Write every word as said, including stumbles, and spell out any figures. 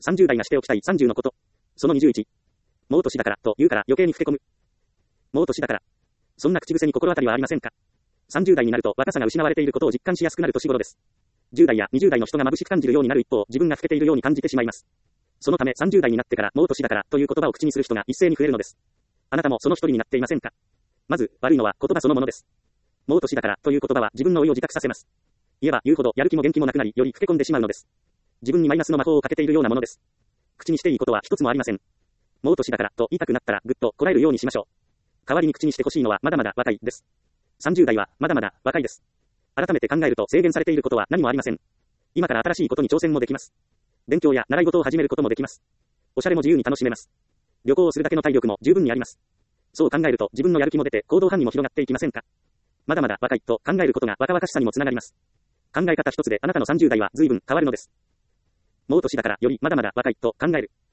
さんじゅう代がしておきたいさんじゅうのこと。そのにじゅういち。もう年だからと言うから余計に老け込む。もう年だから。そんな口癖に心当たりはありませんか？さんじゅう代になると若さが失われていることを実感しやすくなる年頃です。じゅう代やにじゅう代の人が眩しく感じるようになる一方、自分が老けているように感じてしまいます。そのためさんじゅう代になってからもう年だからという言葉を口にする人が一斉に増えるのです。あなたもその一人になっていませんか？まず、悪いのは言葉そのものです。もう年だからという言葉は自分の老いを自覚させます。言えば言うほどやる気も元気もなくなり、より老け込んでしまうのです。自分にマイナスの魔法をかけているようなものです。口にしていいことは一つもありません。もう年だからと言いたくなったらぐっとこらえるようにしましょう。代わりに口にしてほしいのはまだまだ若いです。さんじゅう代はまだまだ若いです。改めて考えると制限されていることは何もありません。今から新しいことに挑戦もできます。勉強や習い事を始めることもできます。おしゃれも自由に楽しめます。旅行をするだけの体力も十分にあります。そう考えると自分のやる気も出て行動範囲も広がっていきませんか？まだまだ若いと考えることが若々しさにもつながります。考え方一つであなたのさんじゅう代は随分変わるのです。もう年だからよりまだまだ若いと考える。